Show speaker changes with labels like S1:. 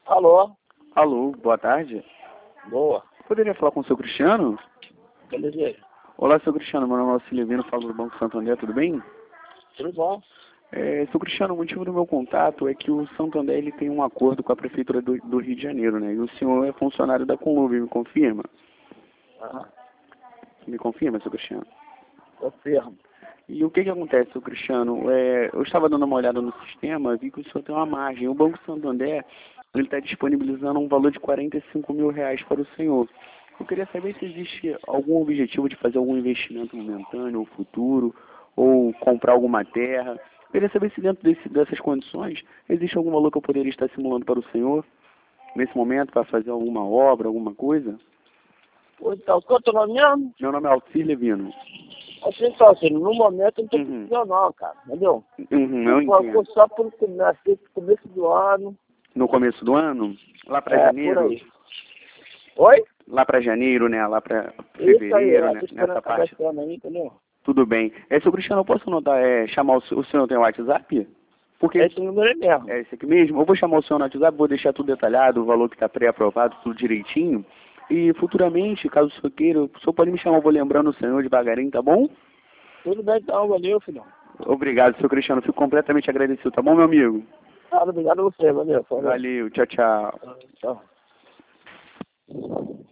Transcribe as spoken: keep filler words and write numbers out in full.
S1: Alô?
S2: Alô, boa tarde.
S1: Boa.
S2: Poderia falar com o seu Cristiano?
S1: Beleza?
S2: Olá, seu Cristiano. Meu nome é Silvino, falo do Banco Santander, tudo bem?
S1: Tudo bom?
S2: É, seu Cristiano, o motivo do meu contato é que o Santander ele tem um acordo com a Prefeitura do, do Rio de Janeiro, né? E o senhor é funcionário da Conlube, me confirma?
S1: Aham.
S2: Me confirma, seu Cristiano?
S1: Confirmo.
S2: E o que que acontece, seu Cristiano? É, eu estava dando uma olhada no sistema, vi que o senhor tem uma margem. O Banco Santander ele está disponibilizando um valor de quarenta e cinco mil reais para o senhor. Eu queria saber se existe algum objetivo de fazer algum investimento momentâneo ou futuro, ou comprar alguma terra. Eu queria saber se dentro desse, dessas condições existe algum valor que eu poderia estar simulando para o senhor, nesse momento, para fazer alguma obra, alguma coisa.
S1: Então, quanto nome mesmo?
S2: Meu nome é Alcir Levino.
S1: Assim, então, assim, no momento eu não tô
S2: Uhum.
S1: precisando não, cara. Entendeu?
S2: Uhum, eu
S1: Foi
S2: entendo.
S1: só por começo, começo do ano.
S2: No começo do ano, lá para
S1: É, por
S2: janeiro,
S1: aí. Oi?
S2: lá para janeiro, né? Lá para
S1: Isso aí,
S2: fevereiro,
S1: é,
S2: né?
S1: tô esperando
S2: Nessa
S1: acabar
S2: parte.
S1: esse ano aí, entendeu?
S2: Tudo bem. É, seu Cristiano, eu posso notar, é, chamar o, senhor- o senhor tem o WhatsApp? Porque
S1: Esse número é mesmo.
S2: é esse aqui mesmo. Eu vou chamar o senhor no WhatsApp, vou deixar tudo detalhado, o valor que está pré-aprovado, tudo direitinho. E futuramente, caso o senhor queira, o senhor pode me chamar, eu vou lembrando o senhor devagarinho, tá bom?
S1: Tudo bem então, valeu, filhão.
S2: Obrigado, seu Cristiano. Fico completamente agradecido, tá bom, meu amigo?
S1: Tá, obrigado a você, valeu. Falou.
S2: Valeu, tchau, tchau.
S1: Tchau.